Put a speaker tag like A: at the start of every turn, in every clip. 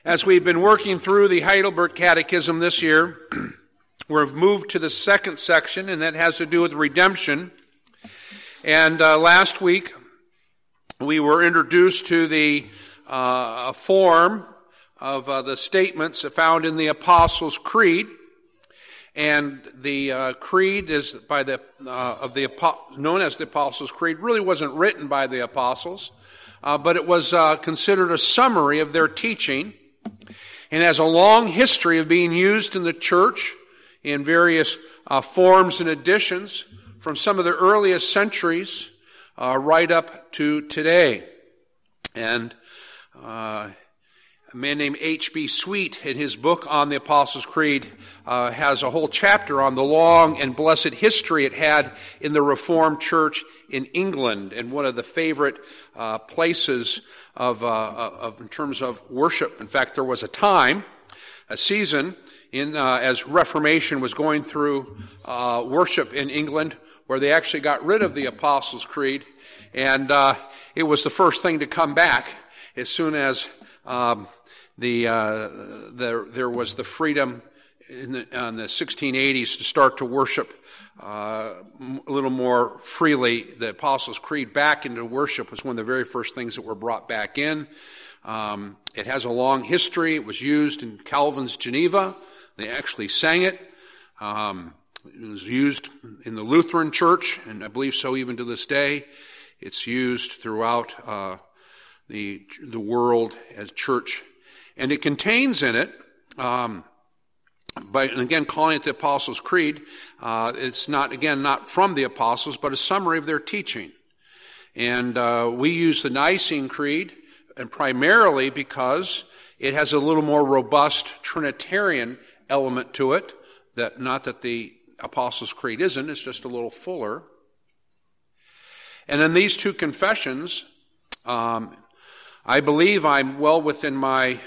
A: As we've been working through the Heidelberg Catechism this year, we've moved to the second section, and that has to do with redemption. And last week, we were introduced to the form of the statements found in the Apostles' Creed. And the creed is known as the Apostles' Creed. Really wasn't written by the apostles, but it was considered a summary of their teaching, and has a long history of being used in the church in various forms and editions from some of the earliest centuries right up to today. And a man named H.B. Sweet, in his book on the Apostles' Creed, has a whole chapter on the long and blessed history it had in the Reformed Church in England, and one of the favorite places of in terms of worship. In fact, there was a season as Reformation was going through worship in England, where they actually got rid of the Apostles' Creed, and it was the first thing to come back as soon as there was the freedom in the 1680s to start to worship a little more freely. The Apostles' Creed back into worship was one of the very first things that were brought back in. It has a long history. It was used in Calvin's Geneva. They actually sang it. It was used in the Lutheran Church, and I believe so even to this day. It's used throughout the world as church. And it contains in it, and again, calling it the Apostles' Creed, it's not from the apostles, but a summary of their teaching. And we use the Nicene Creed, and primarily because it has a little more robust Trinitarian element to it, not that the Apostles' Creed isn't, it's just a little fuller. And in these two confessions, I believe I'm well within my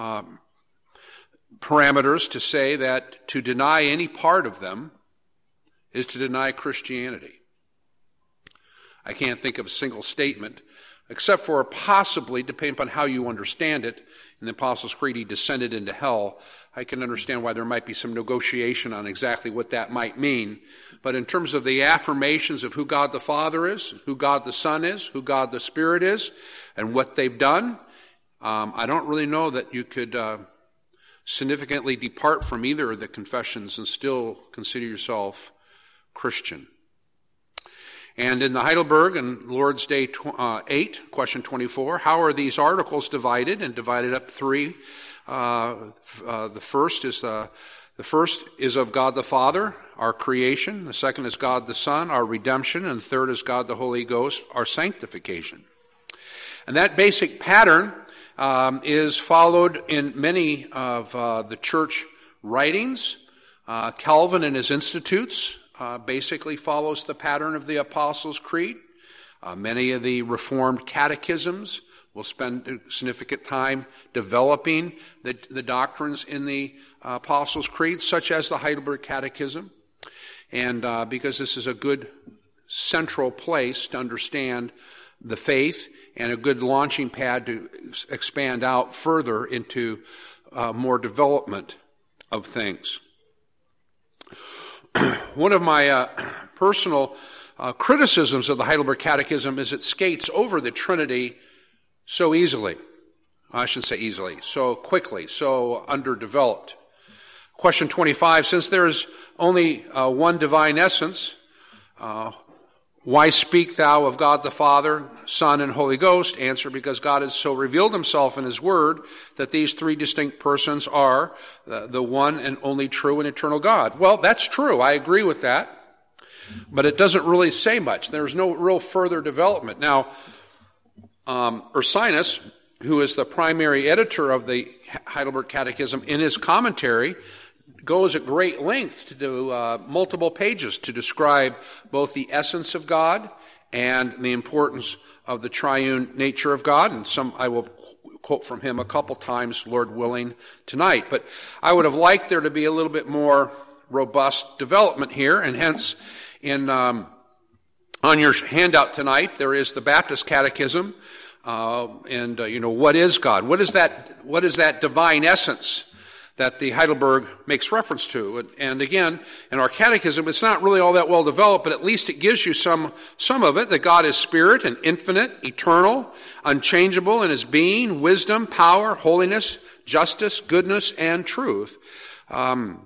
A: parameters to say that to deny any part of them is to deny Christianity. I can't think of a single statement, except for possibly, depending upon how you understand it, in the Apostles' Creed, he descended into hell. I can understand why there might be some negotiation on exactly what that might mean. But in terms of the affirmations of who God the Father is, who God the Son is, who God the Spirit is, and what they've done, I don't really know that you could significantly depart from either of the confessions and still consider yourself Christian. And in the Heidelberg and Lord's Day 8, question 24, how are these articles divided? And divided up three. The first is of God the Father, our creation. The second is God the Son, our redemption. And the third is God the Holy Ghost, our sanctification. And that basic pattern is followed in many of the church writings. Calvin and his Institutes basically follows the pattern of the Apostles' Creed. Many of the Reformed catechisms will spend significant time developing the doctrines in the Apostles' Creed, such as the Heidelberg Catechism. And because this is a good central place to understand the faith and a good launching pad to expand out further into more development of things. One of my personal criticisms of the Heidelberg Catechism is it skates over the Trinity so easily. I shouldn't say easily, so quickly, so underdeveloped. Question 25, since there is only one divine essence, why speak thou of God the Father, Son, and Holy Ghost? Answer, because God has so revealed himself in his word that these three distinct persons are the one and only true and eternal God. Well, that's true. I agree with that. But it doesn't really say much. There's no real further development. Now, Ursinus, who is the primary editor of the Heidelberg Catechism, in his commentary, goes at great length to do multiple pages to describe both the essence of God and the importance of the triune nature of God. And I will quote from him a couple times, Lord willing, tonight. But I would have liked there to be a little bit more robust development here, and hence on your handout tonight there is the Baptist Catechism, What is God? What is that divine essence that the Heidelberg makes reference to? And again, in our catechism, it's not really all that well developed, but at least it gives you some of it, that God is spirit and infinite, eternal, unchangeable in his being, wisdom, power, holiness, justice, goodness, and truth. And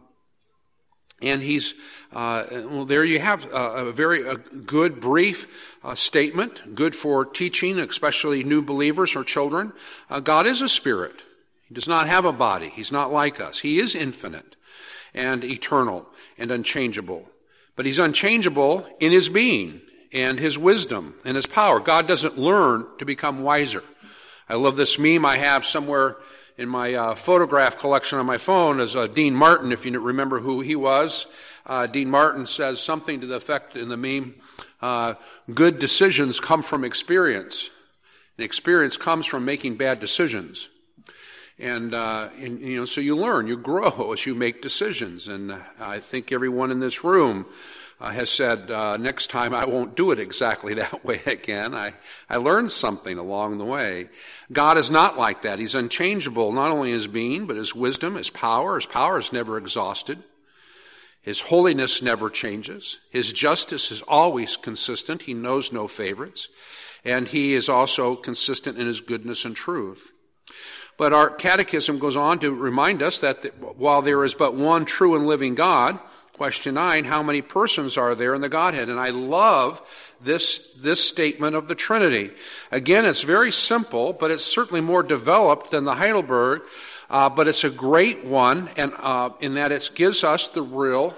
A: he's, there you have a very good, brief statement, good for teaching, especially new believers or children. God is a spirit. He does not have a body. He's not like us. He is infinite and eternal and unchangeable. But he's unchangeable in his being and his wisdom and his power. God doesn't learn to become wiser. I love this meme I have somewhere in my photograph collection on my phone as Dean Martin, if you remember who he was. Dean Martin says something to the effect in the meme, good decisions come from experience. And experience comes from making bad decisions. And so you learn, you grow as you make decisions. And I think everyone in this room has said, next time I won't do it exactly that way again. I learned something along the way. God is not like that. He's unchangeable, not only in his being, but his wisdom, his power. His power is never exhausted. His holiness never changes. His justice is always consistent. He knows no favorites. And he is also consistent in his goodness and truth. But our catechism goes on to remind us that while there is but one true and living God, question 9, how many persons are there in the Godhead? And I love this statement of the Trinity. Again, it's very simple, but it's certainly more developed than the Heidelberg, but it's a great one, and in that it gives us the real,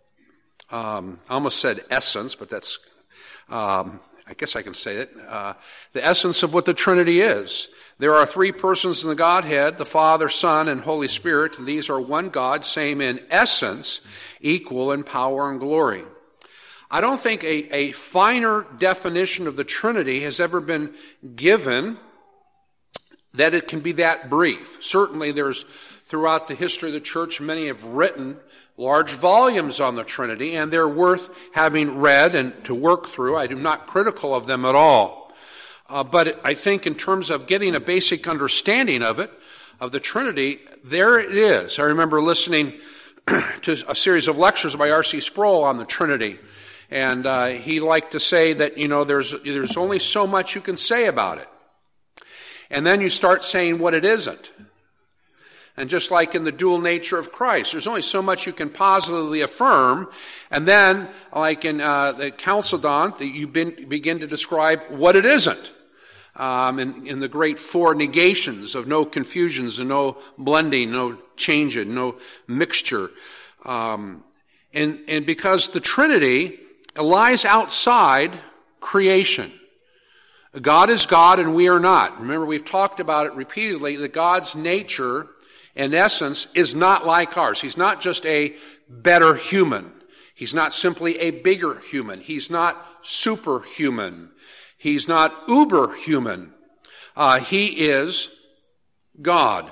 A: I almost said essence, but that's, I guess I can say it, the essence of what the Trinity is. There are three persons in the Godhead, the Father, Son, and Holy Spirit, and these are one God, same in essence, equal in power and glory. I don't think a finer definition of the Trinity has ever been given that it can be that brief. Certainly there's, throughout the history of the church, many have written large volumes on the Trinity, and they're worth having read and to work through. I am not critical of them at all. But I think in terms of getting a basic understanding of it, of the Trinity, there it is. I remember listening to a series of lectures by R.C. Sproul on the Trinity. And he liked to say that, there's only so much you can say about it. And then you start saying what it isn't. And just like in the dual nature of Christ, there's only so much you can positively affirm. And then, like in the Chalcedon, you begin to describe what it isn't. In the great four negations of no confusions and no blending, no changing, no mixture. And because the Trinity lies outside creation. God is God and we are not. Remember, we've talked about it repeatedly, that God's nature and essence is not like ours. He's not just a better human. He's not simply a bigger human. He's not superhuman. He's not uber-human. He is God.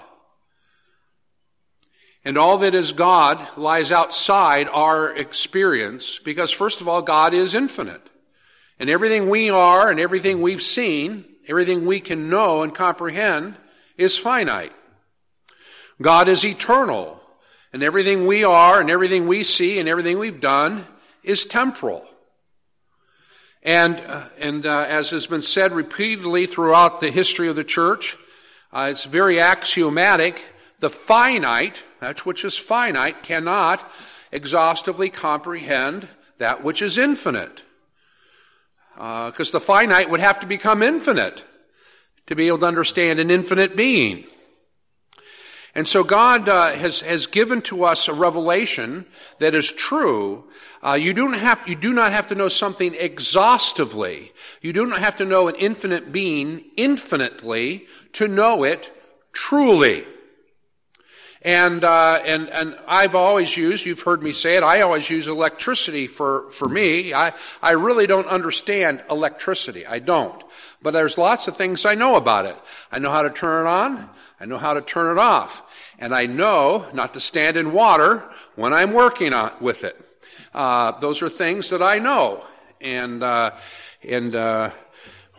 A: And all that is God lies outside our experience because, first of all, God is infinite. And everything we are and everything we've seen, everything we can know and comprehend is finite. God is eternal. And everything we are and everything we see and everything we've done is temporal. And as has been said repeatedly throughout the history of the church, it's very axiomatic. The finite, that which is finite, cannot exhaustively comprehend that which is infinite. Because the finite would have to become infinite to be able to understand an infinite being. And so God has given to us a revelation that is true. You do not have to know something exhaustively. You do not have to know an infinite being infinitely to know it truly. And I've always used, you've heard me say it, I always use electricity for me. I really don't understand electricity. I don't. But there's lots of things I know about it. I know how to turn it on. I know how to turn it off. And I know not to stand in water when I'm working with it. Those are things that I know. And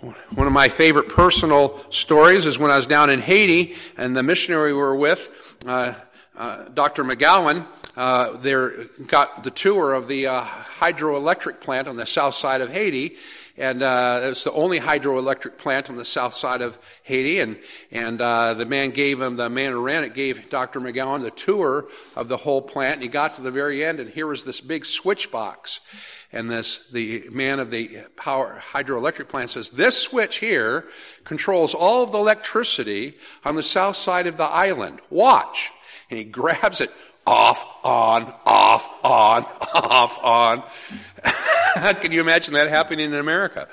A: One of my favorite personal stories is when I was down in Haiti, and the missionary we were with, Dr. McGowan, there got the tour of the hydroelectric plant on the south side of Haiti, and it's the only hydroelectric plant on the south side of Haiti, and the man who ran it gave Dr. McGowan the tour of the whole plant, and he got to the very end, and here was this big switch box. And the man of the power hydroelectric plant says, this switch here controls all of the electricity on the south side of the island. Watch. And he grabs it, off, on, off, on, off, on. Can you imagine that happening in America?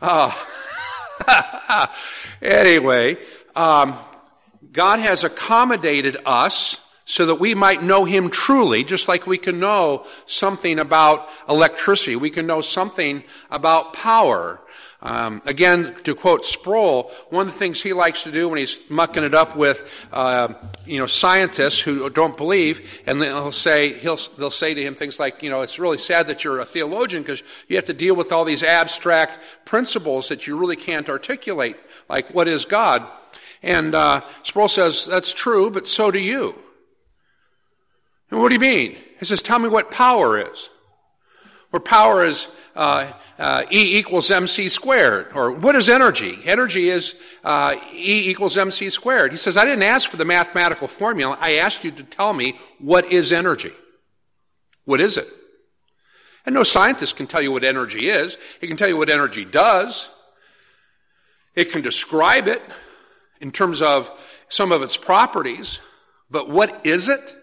A: Anyway, God has accommodated us so that we might know Him truly, just like we can know something about electricity. We can know something about power. Again, to quote Sproul, one of the things he likes to do when he's mucking it up with, scientists who don't believe, and then they'll say to him things like, it's really sad that you're a theologian because you have to deal with all these abstract principles that you really can't articulate, like what is God? And Sproul says, that's true, but so do you. And what do you mean? He says, tell me what power is. Where power is E equals MC squared. Or what is energy? Energy is E equals MC squared. He says, I didn't ask for the mathematical formula. I asked you to tell me what is energy. What is it? And no scientist can tell you what energy is. It can tell you what energy does. It can describe it in terms of some of its properties. But what is it?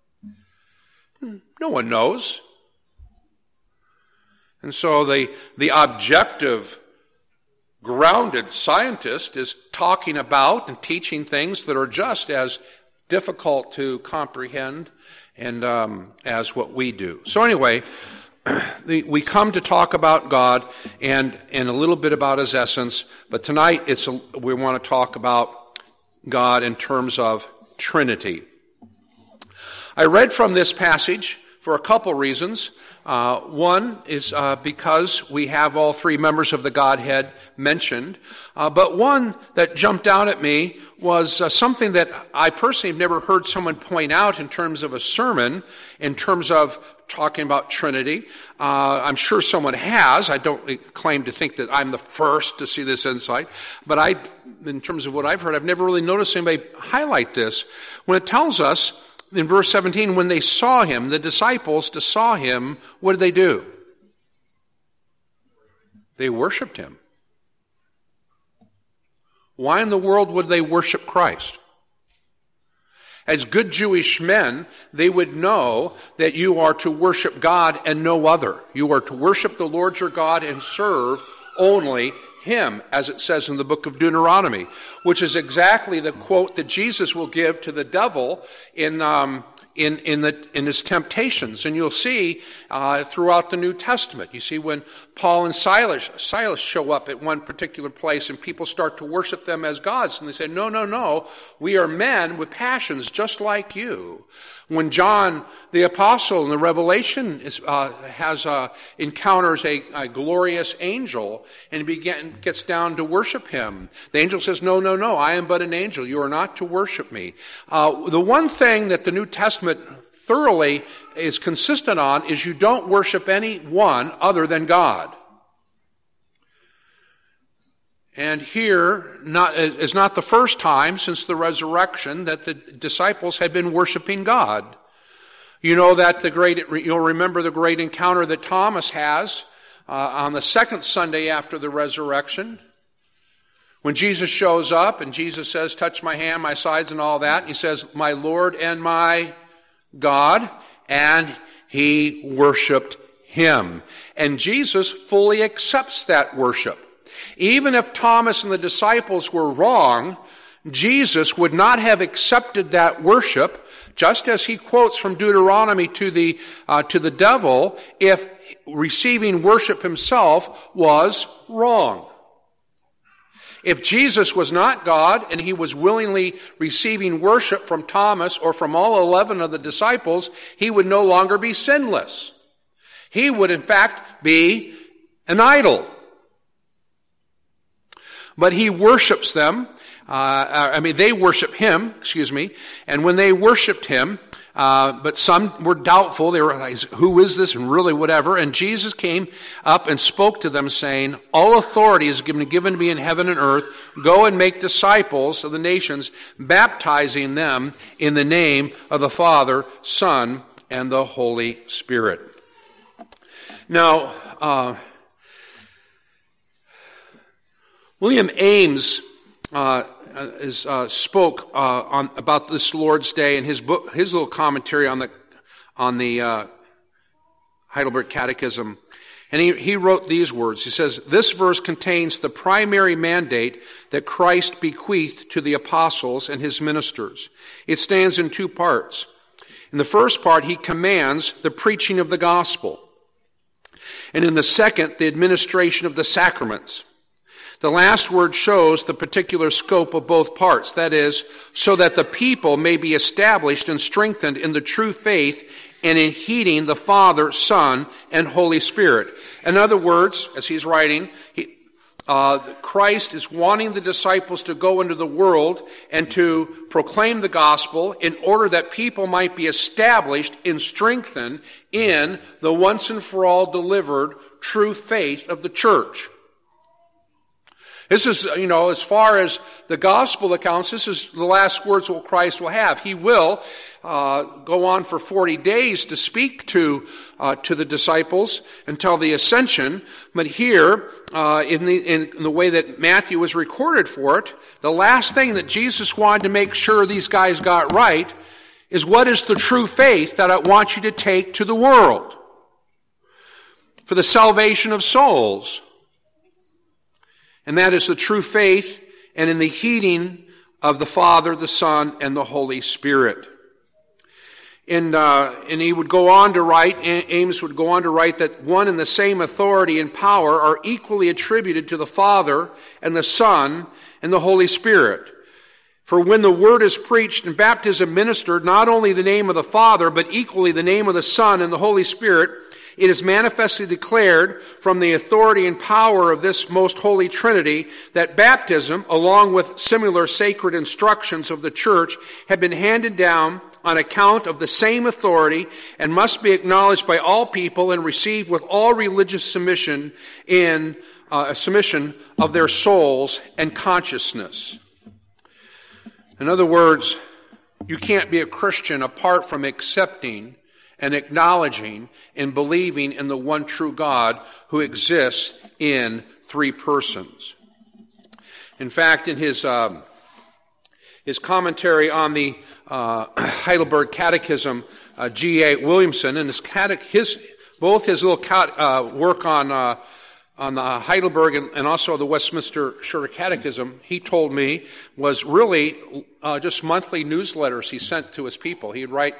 A: No one knows. And so the objective, grounded scientist is talking about and teaching things that are just as difficult to comprehend and as what we do. So anyway, we come to talk about God and a little bit about His essence, but tonight we want to talk about God in terms of Trinity. I read from this passage for a couple reasons. One is because we have all three members of the Godhead mentioned. But one that jumped out at me was something that I personally have never heard someone point out in terms of a sermon, in terms of talking about Trinity. I'm sure someone has. I don't claim to think that I'm the first to see this insight. But in terms of what I've heard, I've never really noticed anybody highlight this. When it tells us, in verse 17, when they saw Him, the disciples saw Him, what did they do? They worshiped Him. Why in the world would they worship Christ? As good Jewish men, they would know that you are to worship God and no other. You are to worship the Lord your God and serve only Him, as it says in the book of Deuteronomy, which is exactly the quote that Jesus will give to the devil in his temptations. And you'll see throughout the New Testament. You see when Paul and Silas show up at one particular place and people start to worship them as gods. And they say, no, we are men with passions just like you. When John the Apostle in the Revelation encounters a glorious angel and gets down to worship him, the angel says, no, I am but an angel. You are not to worship me. The one thing that the New Testament thoroughly is consistent on is you don't worship anyone other than God. And here is not the first time since the resurrection that the disciples had been worshiping God. You know that you'll remember the great encounter that Thomas has on the second Sunday after the resurrection. When Jesus shows up and Jesus says, touch my hand, my sides and all that. And he says, my Lord and my God. And he worshiped him. And Jesus fully accepts that worship. Even if Thomas and the disciples were wrong, Jesus would not have accepted that worship, just as he quotes from Deuteronomy to the devil, if receiving worship himself was wrong. If Jesus was not God and he was willingly receiving worship from Thomas or from all 11 of the disciples, he would no longer be sinless. He would in fact be an idol. but he worships them. They worship him, and when they worshiped him, but some were doubtful. They were like, who is this? And really whatever. And Jesus came up and spoke to them saying, all authority is given to me in heaven and earth. Go and make disciples of the nations, baptizing them in the name of the Father, Son, and the Holy Spirit. Now, William Ames spoke about this Lord's Day in his book, his little commentary on the Heidelberg Catechism, and he wrote these words. He says, "This verse contains the primary mandate that Christ bequeathed to the apostles and his ministers. It stands in two parts. In the first part, he commands the preaching of the gospel, and in the second, the administration of the sacraments. The last word shows the particular scope of both parts, that is, so that the people may be established and strengthened in the true faith and in heeding the Father, Son, and Holy Spirit." In other words, as he's writing, Christ is wanting the disciples to go into the world and to proclaim the gospel in order that people might be established and strengthened in the once and for all delivered true faith of the church. This is, as far as the gospel accounts, this is the last words what Christ will have. He will go on for 40 days to speak to the disciples until the ascension. But here, in the way that Matthew was recorded for it, the last thing that Jesus wanted to make sure these guys got right is, what is the true faith that I want you to take to the world for the salvation of souls? And that is the true faith and in the heeding of the Father, the Son, and the Holy Spirit. And he would go on to write, Ames would go on to write that one and the same authority and power are equally attributed to the Father and the Son and the Holy Spirit. For when the word is preached and baptism ministered, not only the name of the Father, but equally the name of the Son and the Holy Spirit, it is manifestly declared from the authority and power of this most holy Trinity that baptism, along with similar sacred instructions of the church, have been handed down on account of the same authority and must be acknowledged by all people and received with all religious submission in submission of their souls and consciousness. In other words, you can't be a Christian apart from accepting and acknowledging and believing in the one true God who exists in three persons. In fact, in his commentary on the Heidelberg Catechism, G.A. Williamson, and both his little work on the Heidelberg and also the Westminster Shorter Catechism, he told me, was really just monthly newsletters he sent to his people. He'd write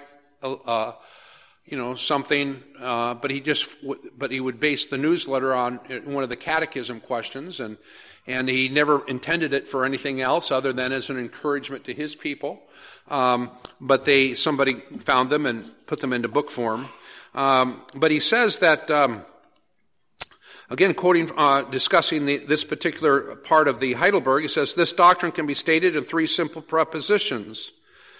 A: something, but he would base the newsletter on one of the catechism questions, and he never intended it for anything else other than as an encouragement to his people. But somebody found them and put them into book form. But he says that, again, quoting, discussing this particular part of the Heidelberg, he says, "This doctrine can be stated in three simple propositions.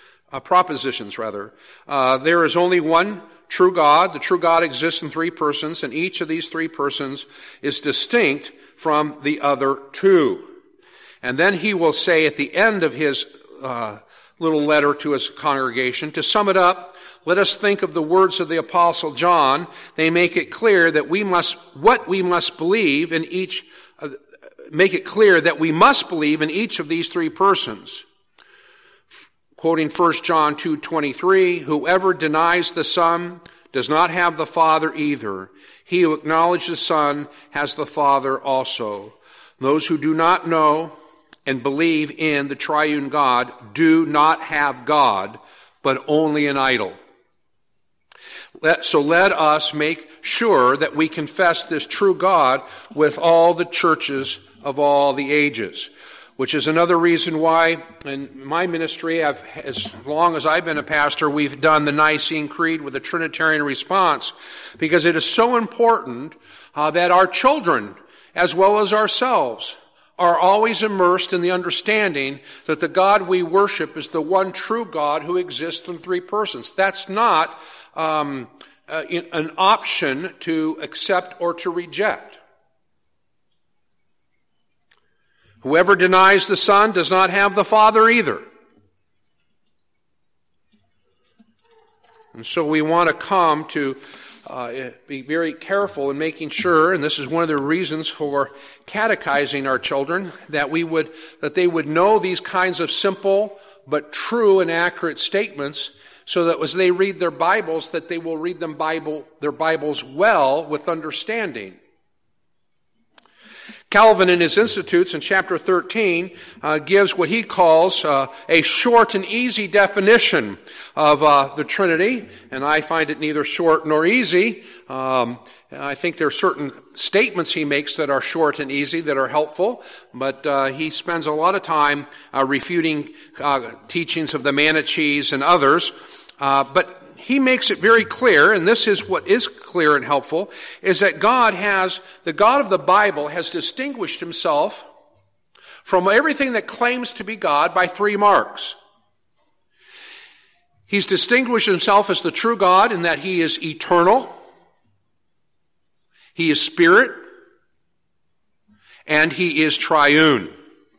A: There is only one true God. The true God exists in three persons, and each of these three persons is distinct from the other two." And then he will say at the end of his little letter to his congregation, to sum it up, let us think of the words of the Apostle John. They make it clear that we must believe in each of these three persons. Quoting 1 John 2:23, "Whoever denies the Son does not have the Father either. He who acknowledges the Son has the Father also. Those who do not know and believe in the triune God do not have God, but only an idol." So let us make sure that we confess this true God with all the churches of all the ages. Which is another reason why in my ministry, as long as I've been a pastor, we've done the Nicene Creed with a Trinitarian response, because it is so important that our children, as well as ourselves, are always immersed in the understanding that the God we worship is the one true God who exists in three persons. That's not an option to accept or to reject. Whoever denies the Son does not have the Father either. And so we want to come to be very careful in making sure, and this is one of the reasons for catechizing our children, that they would know these kinds of simple but true and accurate statements, so that as they read their Bibles, that they will read their Bibles well with understanding. Calvin, in his Institutes in chapter 13, gives what he calls a short and easy definition of the Trinity, and I find it neither short nor easy. I think there are certain statements he makes that are short and easy that are helpful, but he spends a lot of time refuting teachings of the Manichees and others. But he makes it very clear, and this is what is clear and helpful, is that the God of the Bible has distinguished himself from everything that claims to be God by three marks. He's distinguished himself as the true God in that he is eternal, he is spirit, and he is triune.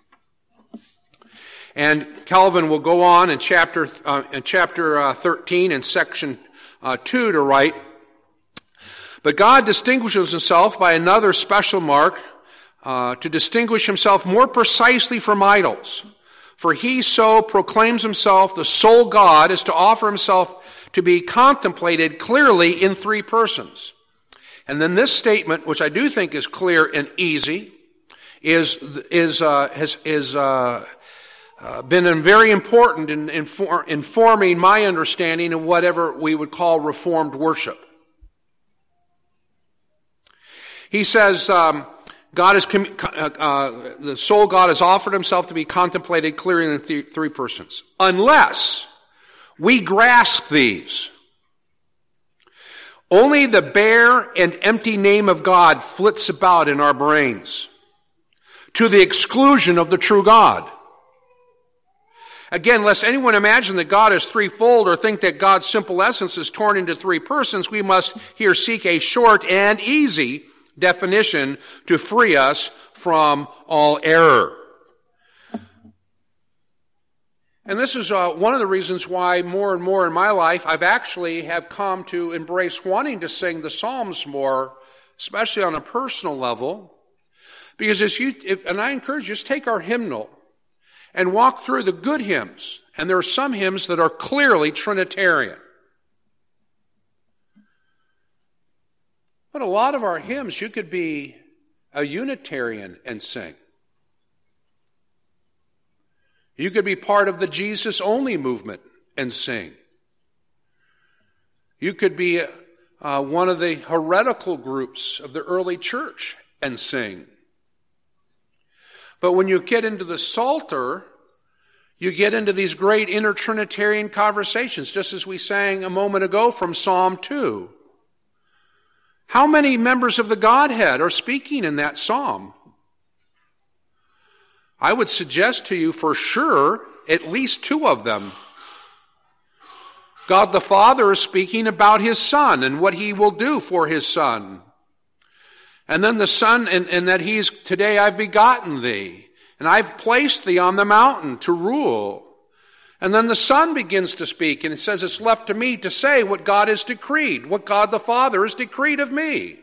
A: And Calvin will go on in chapter 13 in section 2 to write, "But God distinguishes himself by another special mark, to distinguish himself more precisely from idols. For he so proclaims himself the sole God as to offer himself to be contemplated clearly in three persons." And then this statement, which I do think is clear and easy, has been very important in informing my understanding of whatever we would call Reformed worship. He says, the sole God has offered himself to be contemplated clearly in the three persons. Unless we grasp these, only the bare and empty name of God flits about in our brains, to the exclusion of the true God. Again, lest anyone imagine that God is threefold or think that God's simple essence is torn into three persons, we must here seek a short and easy definition to free us from all error. And this is one of the reasons why more and more in my life I've actually have come to embrace wanting to sing the Psalms more, especially on a personal level. Because and I encourage you, just take our hymnal and walk through the good hymns. And there are some hymns that are clearly Trinitarian. But a lot of our hymns, you could be a Unitarian and sing. You could be part of the Jesus-only movement and sing. You could be one of the heretical groups of the early church and sing. But when you get into the Psalter, you get into these great inter-Trinitarian conversations, just as we sang a moment ago from Psalm 2. How many members of the Godhead are speaking in that psalm? I would suggest to you for sure at least two of them. God the Father is speaking about his Son and what he will do for his Son. And then the Son, and that today I've begotten thee, and I've placed thee on the mountain to rule. And then the Son begins to speak, and it says it's left to me to say what God has decreed, what God the Father has decreed of me.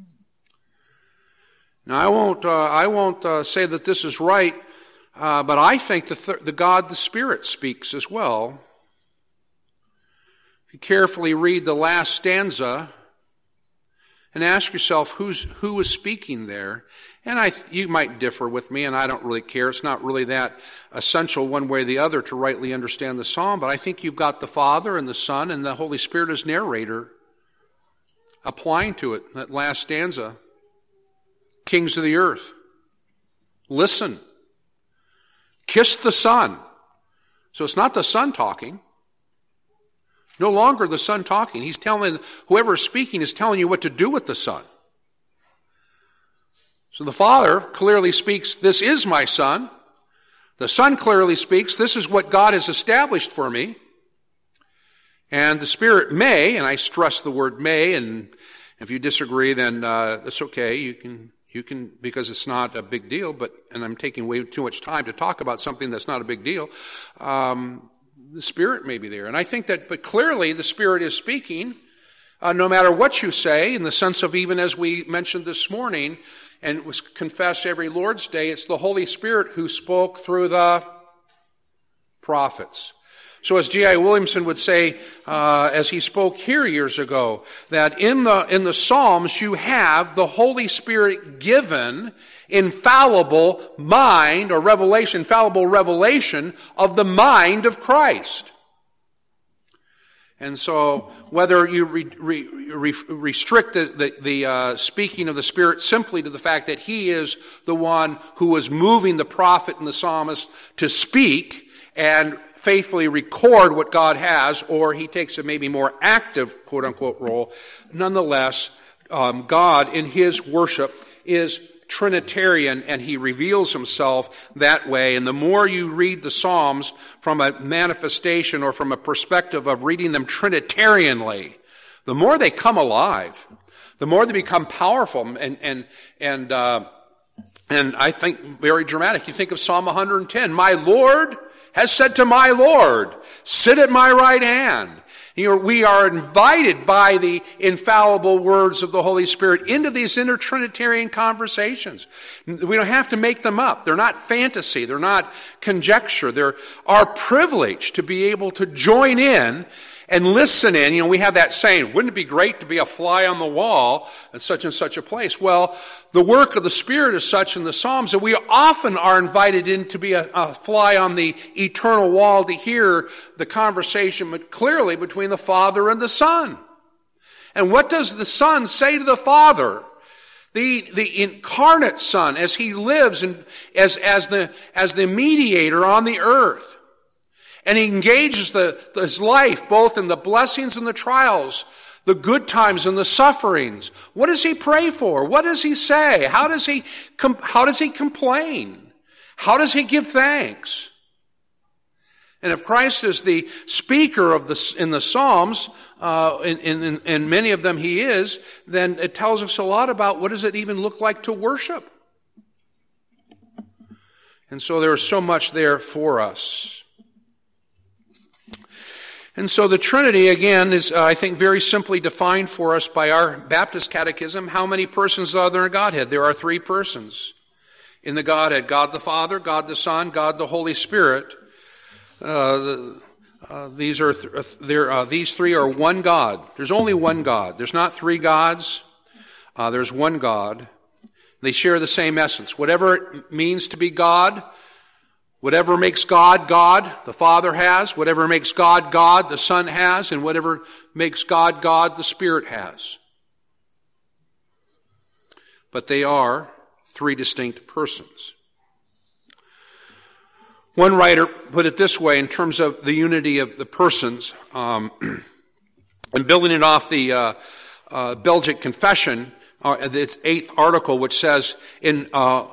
A: Now I won't say that this is right, but I think the God the Spirit speaks as well. If you carefully read the last stanza, and ask yourself who is speaking there. And you might differ with me, and I don't really care. It's not really that essential one way or the other to rightly understand the psalm, but I think you've got the Father and the Son and the Holy Spirit as narrator applying to it, that last stanza. Kings of the earth, listen. Kiss the Son. So it's not the Son talking. No longer the Son talking. Whoever is speaking is telling you what to do with the Son. So the Father clearly speaks, this is my Son. The Son clearly speaks, this is what God has established for me. And the Spirit may, and I stress the word may, and if you disagree, then that's okay. You can, because it's not a big deal, and I'm taking way too much time to talk about something that's not a big deal. The Spirit may be there. And I think that, but clearly the Spirit is speaking, no matter what you say, in the sense of, even as we mentioned this morning, and it was confessed every Lord's Day, it's the Holy Spirit who spoke through the prophets. So as G.I. Williamson would say, as he spoke here years ago, that in the Psalms you have the Holy Spirit given infallible mind or revelation, infallible revelation of the mind of Christ. And so whether you restrict the speaking of the Spirit simply to the fact that He is the one who is moving the prophet and the psalmist to speak and faithfully record what God has, or He takes a maybe more active, quote-unquote, role, nonetheless, God in His worship is Trinitarian, and He reveals Himself that way. And the more you read the Psalms from a manifestation or from a perspective of reading them Trinitarianly, the more they come alive, the more they become powerful, and I think very dramatic. You think of Psalm 110, my Lord has said to my Lord, sit at my right hand. We are invited by the infallible words of the Holy Spirit into these intertrinitarian conversations. We don't have to make them up. They're not fantasy. They're not conjecture. They're our privilege to be able to join in and listen in. We have that saying, wouldn't it be great to be a fly on the wall at such and such a place? Well, the work of the Spirit is such in the Psalms that we often are invited in to be a fly on the eternal wall to hear the conversation clearly between the Father and the Son. And what does the Son say to the Father? The incarnate Son, as He lives and as the mediator on the earth. And He engages his life both in the blessings and the trials, the good times and the sufferings. What does He pray for? What does He say? How does He complain? How does He give thanks? And if Christ is the speaker in the Psalms, in many of them He is, then it tells us a lot about what does it even look like to worship. And so there is so much there for us. And so the Trinity, again, is, I think, very simply defined for us by our Baptist Catechism. How many persons are there in Godhead? There are 3 persons in the Godhead. God the Father, God the Son, God the Holy Spirit. These 3 are one God. There's only one God. There's not 3 gods. There's one God. They share the same essence. Whatever it means to be God, whatever makes God, God, the Father has. Whatever makes God, God, the Son has. And whatever makes God, God, the Spirit has. But they are 3 distinct persons. One writer put it this way in terms of the unity of the persons, and building it off the Belgic Confession, its 8th article, which says, in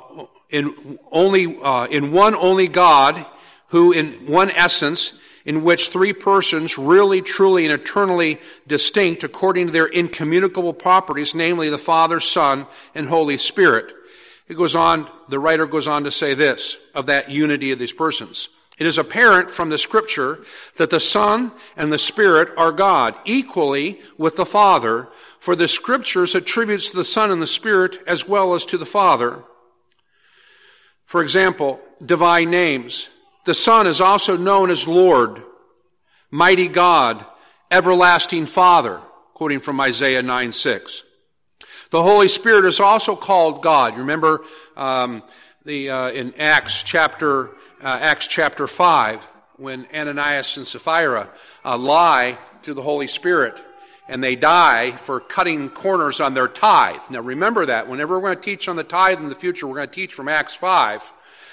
A: one only God, who in one essence, in which 3 persons, really, truly, and eternally distinct according to their incommunicable properties, namely the Father, Son, and Holy Spirit. It goes on, the writer goes on to say this, of that unity of these persons. It is apparent from the Scripture that the Son and the Spirit are God, equally with the Father, for the Scriptures attributes to the Son and the Spirit as well as to the Father. For example, divine names. The Son is also known as Lord, Mighty God, Everlasting Father, quoting from Isaiah 9:6. The Holy Spirit is also called God. You remember in Acts chapter 5, when Ananias and Sapphira lie to the Holy Spirit, and they die for cutting corners on their tithe. Now remember that. Whenever we're going to teach on the tithe in the future, we're going to teach from Acts 5.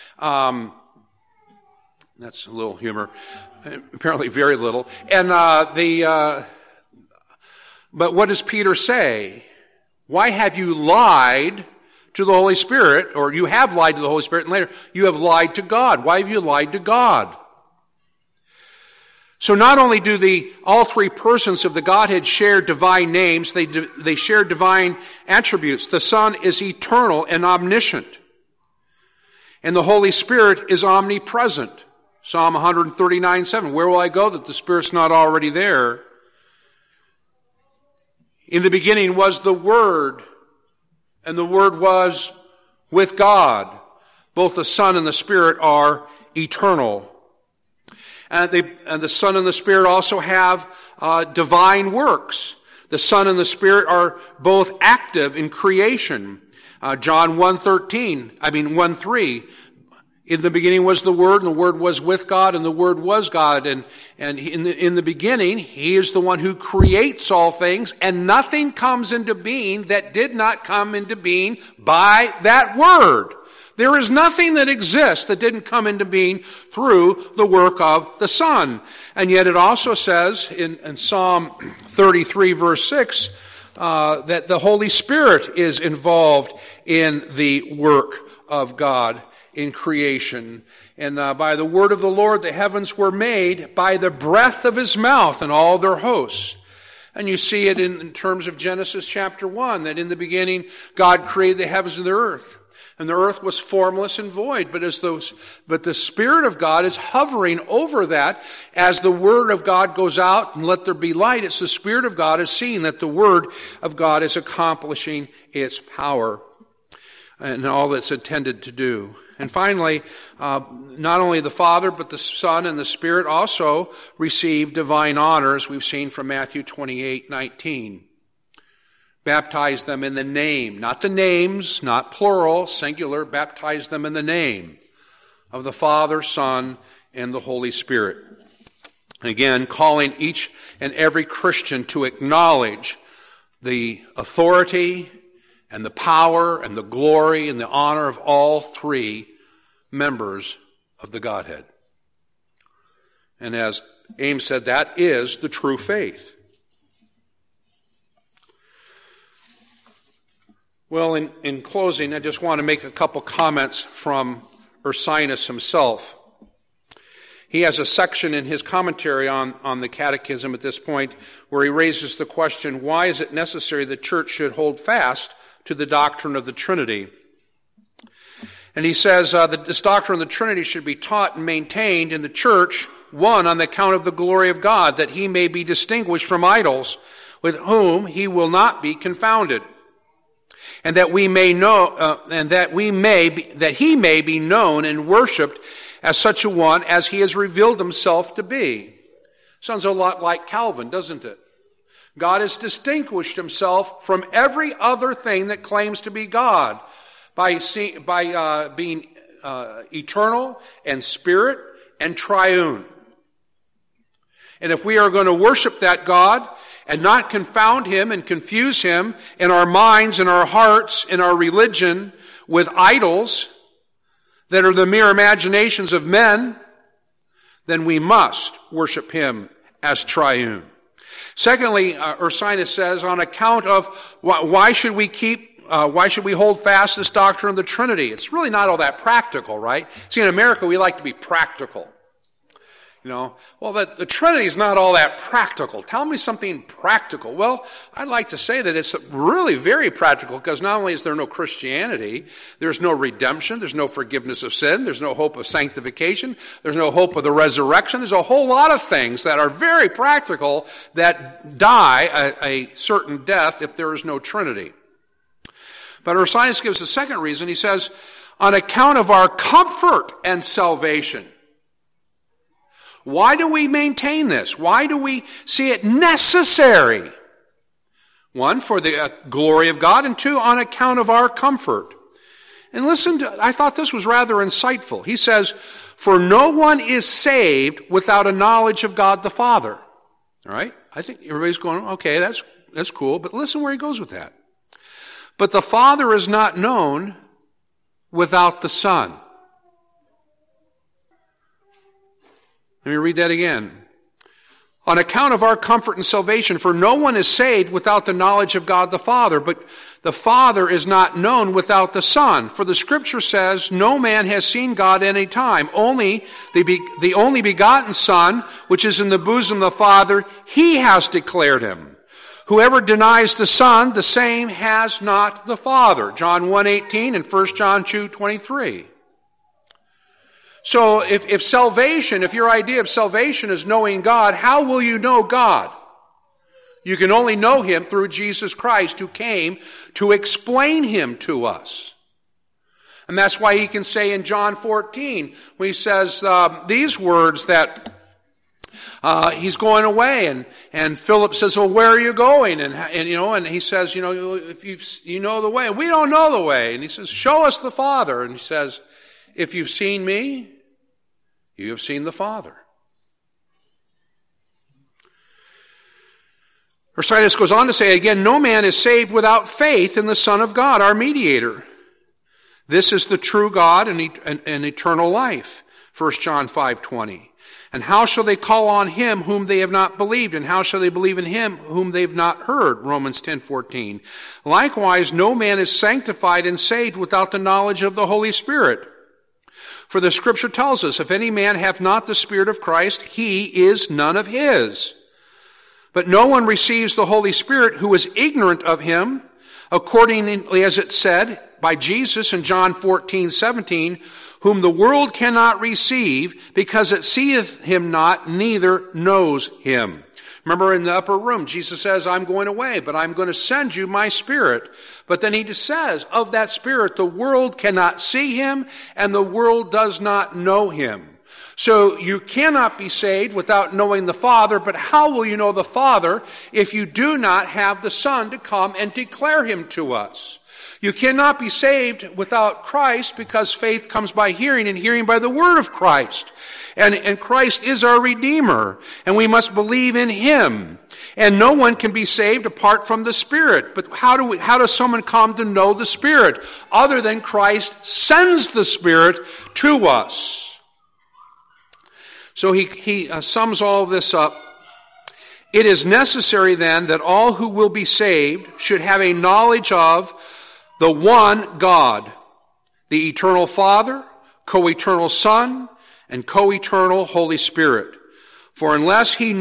A: That's a little humor. Apparently very little. And but what does Peter say? Why have you lied to the Holy Spirit, or you have lied to the Holy Spirit, and later you have lied to God. Why have you lied to God? So not only do all three persons of the Godhead share divine names, they share divine attributes. The Son is eternal and omniscient. And the Holy Spirit is omnipresent. Psalm 139:7. Where will I go that the Spirit's not already there? In the beginning was the Word, and the Word was with God. Both the Son and the Spirit are eternal. And the Son and the Spirit also have divine works. The Son and the Spirit are both active in creation. John 1:3. In the beginning was the Word, and the Word was with God, and the Word was God. And in the beginning, He is the one who creates all things, and nothing comes into being that did not come into being by that Word. There is nothing that exists that didn't come into being through the work of the Son. And yet it also says in Psalm 33 verse 6 that the Holy Spirit is involved in the work of God in creation. And by the word of the Lord the heavens were made, by the breath of His mouth and all their hosts. And you see it in terms of Genesis chapter 1, that in the beginning God created the heavens and the earth. And the earth was formless and void, but the Spirit of God is hovering over that as the Word of God goes out and let there be light. It's the Spirit of God is seeing that the Word of God is accomplishing its power and all that's intended to do. And finally, not only the Father, but the Son and the Spirit also receive divine honor, as we've seen from Matthew 28:19. Baptize them in the name, not the names, not plural, singular, baptize them in the name of the Father, Son, and the Holy Spirit. Again, calling each and every Christian to acknowledge the authority and the power and the glory and the honor of all three members of the Godhead. And as Ames said, that is the true faith. Well, in closing, I just want to make a couple comments from Ursinus himself. He has a section in his commentary on the Catechism at this point where he raises the question, why is it necessary the church should hold fast to the doctrine of the Trinity? And he says that this doctrine of the Trinity should be taught and maintained in the church, one, on the account of the glory of God, that He may be distinguished from idols, with whom He will not be confounded. And that we may know, that He may be known and worshipped as such a one as He has revealed Himself to be. Sounds a lot like Calvin, doesn't it? God has distinguished Himself from every other thing that claims to be God by being eternal and spirit and triune. And if we are going to worship that God and not confound Him and confuse Him in our minds, in our hearts, in our religion with idols that are the mere imaginations of men, then we must worship Him as triune. Secondly, Ursinus says, on account of why should we hold fast this doctrine of the Trinity? It's really not all that practical, right? See, in America, we like to be practical. Well, the Trinity is not all that practical. Tell me something practical. Well, I'd like to say that it's really very practical, because not only is there no Christianity, there's no redemption, there's no forgiveness of sin, there's no hope of sanctification, there's no hope of the resurrection. There's a whole lot of things that are very practical that die a certain death if there is no Trinity. But Ursinus gives a second reason. He says, on account of our comfort and salvation. Why do we maintain this? Why do we see it necessary? One, for the glory of God, and two, on account of our comfort. And I thought this was rather insightful. He says, for no one is saved without a knowledge of God the Father. All right? I think everybody's going, okay, that's cool, but listen where he goes with that. But the Father is not known without the Son. Let me read that again. on account of our comfort and salvation, for no one is saved without the knowledge of God the Father, but the Father is not known without the Son. For the Scripture says, no man has seen God any time. Only the only begotten Son, which is in the bosom of the Father, he has declared him. Whoever denies the Son, the same has not the Father. John 1:18 and 1 John 2:23. So if your idea of salvation is knowing God, how will you know God? You can only know him through Jesus Christ, who came to explain him to us. And that's why he can say in John 14, when he says these words that he's going away, and Philip says, well, where are you going? And he says, if you know the way. We don't know the way. And he says, show us the Father. And he says, if you've seen me, you have seen the Father. Ursitis goes on to say again, no man is saved without faith in the Son of God, our mediator. This is the true God and eternal life. 1 John 5:20. And how shall they call on him whom they have not believed? And how shall they believe in him whom they've not heard? Romans 10:14. Likewise, no man is sanctified and saved without the knowledge of the Holy Spirit. For the Scripture tells us, if any man have not the Spirit of Christ, he is none of his. But no one receives the Holy Spirit who is ignorant of him, accordingly as it said by Jesus in John 14:17, whom the world cannot receive, because it seeth him not, neither knows him. Remember in the upper room, Jesus says, I'm going away, but I'm going to send you my Spirit. But then he just says, of that Spirit, the world cannot see him, and the world does not know him. So you cannot be saved without knowing the Father, but how will you know the Father if you do not have the Son to come and declare him to us? You cannot be saved without Christ, because faith comes by hearing, and hearing by the word of Christ. And Christ is our Redeemer, and we must believe in him. And no one can be saved apart from the Spirit. But how does someone come to know the Spirit? Other than Christ sends the Spirit to us. So he sums all of this up. It is necessary then that all who will be saved should have a knowledge of the one God, the eternal Father, co-eternal Son, and co-eternal Holy Spirit. For unless he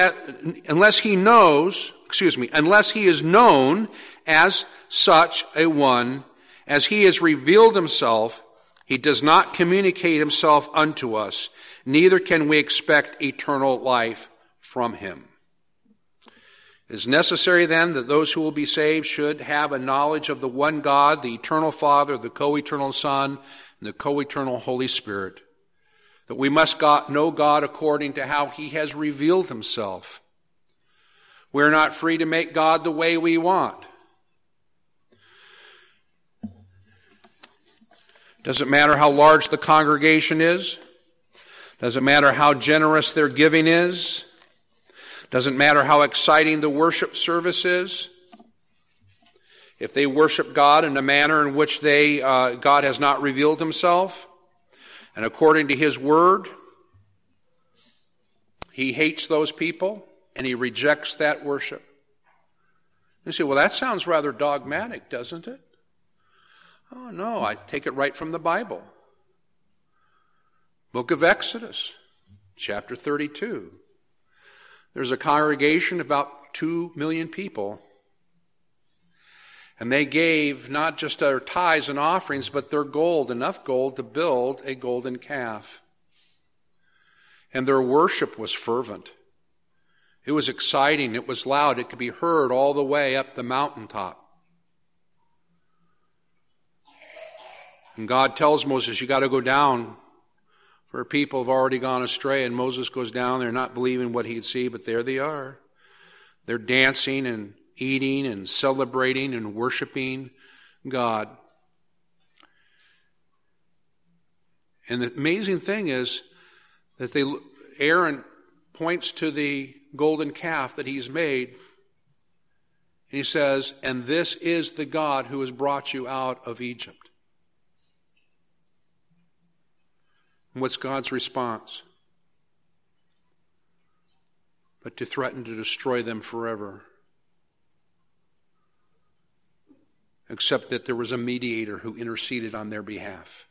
A: is known as such a one, as he has revealed himself, he does not communicate himself unto us, neither can we expect eternal life from him. It is necessary then that those who will be saved should have a knowledge of the one God, the eternal Father, the co-eternal Son, and the co-eternal Holy Spirit. That we must know God according to how he has revealed himself. We're not free to make God the way we want. Doesn't matter how large the congregation is. Doesn't matter how generous their giving is. Doesn't matter how exciting the worship service is. If they worship God in a manner in which God has not revealed himself, and according to his word, he hates those people and he rejects that worship. You say, well, that sounds rather dogmatic, doesn't it? Oh, no, I take it right from the Bible. Book of Exodus, chapter 32. There's a congregation of about 2 million people. And they gave not just their tithes and offerings, but their gold, enough gold to build a golden calf. And their worship was fervent. It was exciting. It was loud. It could be heard all the way up the mountaintop. And God tells Moses, you got to go down, for people have already gone astray. And Moses goes down there not believing what he'd see, but there they are. They're dancing and eating and celebrating and worshiping God. And the amazing thing is that Aaron points to the golden calf that he's made, and he says, and this is the God who has brought you out of Egypt. And what's God's response? but to threaten to destroy them forever. Except that there was a mediator who interceded on their behalf.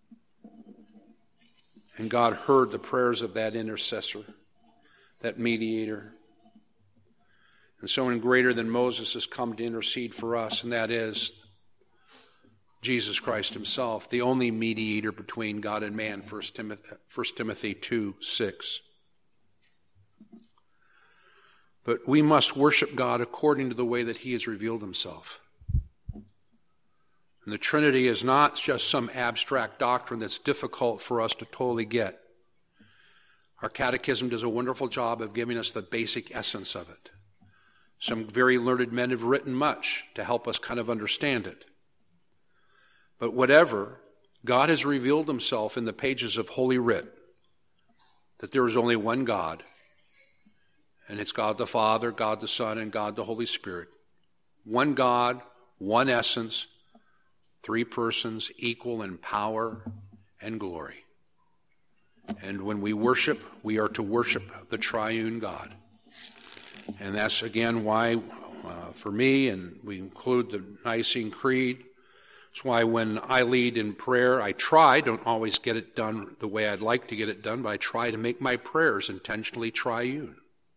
A: And God heard the prayers of that intercessor, that mediator. And someone greater than Moses has come to intercede for us, and that is Jesus Christ himself, the only mediator between God and man, 1 Timothy 2:6. But we must worship God according to the way that he has revealed himself. And the Trinity is not just some abstract doctrine that's difficult for us to totally get. Our catechism does a wonderful job of giving us the basic essence of it. Some very learned men have written much to help us kind of understand it. But whatever, God has revealed himself in the pages of Holy Writ, that there is only one God, and it's God the Father, God the Son, and God the Holy Spirit. One God, one essence, three persons, equal in power and glory. And when we worship, we are to worship the triune God. And that's, again, why, for me, and we include the Nicene Creed, it's why when I lead in prayer, don't always get it done the way I'd like to get it done, but I try to make my prayers intentionally triune.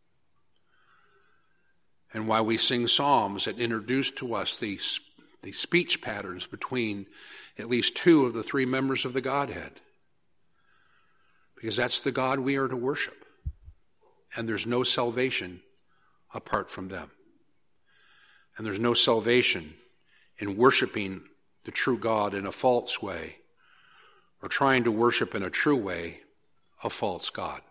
A: And why we sing psalms that introduce to us the speech patterns between at least two of the three members of the Godhead. Because that's the God we are to worship. And there's no salvation apart from them. And there's no salvation in worshiping the true God in a false way, or trying to worship in a true way a false God.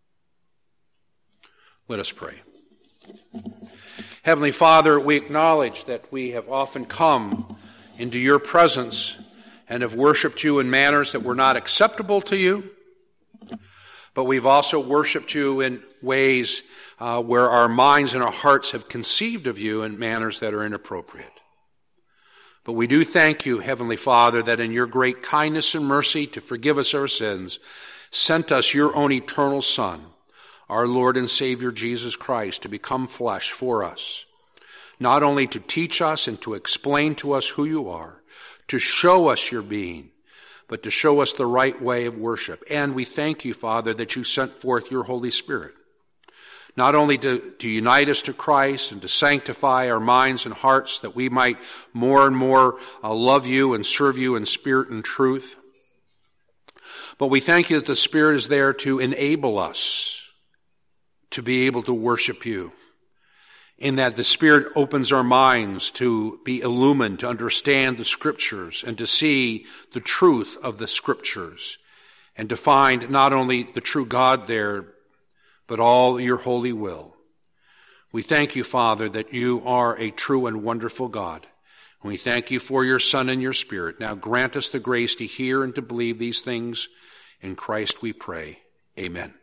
A: Let us pray. Heavenly Father, we acknowledge that we have often come into your presence and have worshiped you in manners that were not acceptable to you, but we've also worshiped you in ways where our minds and our hearts have conceived of you in manners that are inappropriate. But we do thank you, Heavenly Father, that in your great kindness and mercy to forgive us our sins, sent us your own eternal Son, our Lord and Savior Jesus Christ, to become flesh for us, not only to teach us and to explain to us who you are, to show us your being, but to show us the right way of worship. And we thank you, Father, that you sent forth your Holy Spirit, not only to unite us to Christ and to sanctify our minds and hearts that we might more and more love you and serve you in spirit and truth, but we thank you that the Spirit is there to enable us to be able to worship you, in that the Spirit opens our minds to be illumined, to understand the Scriptures and to see the truth of the Scriptures, and to find not only the true God there, but all your holy will. We thank you, Father, that you are a true and wonderful God. And we thank you for your Son and your Spirit. Now grant us the grace to hear and to believe these things. In Christ we pray. Amen.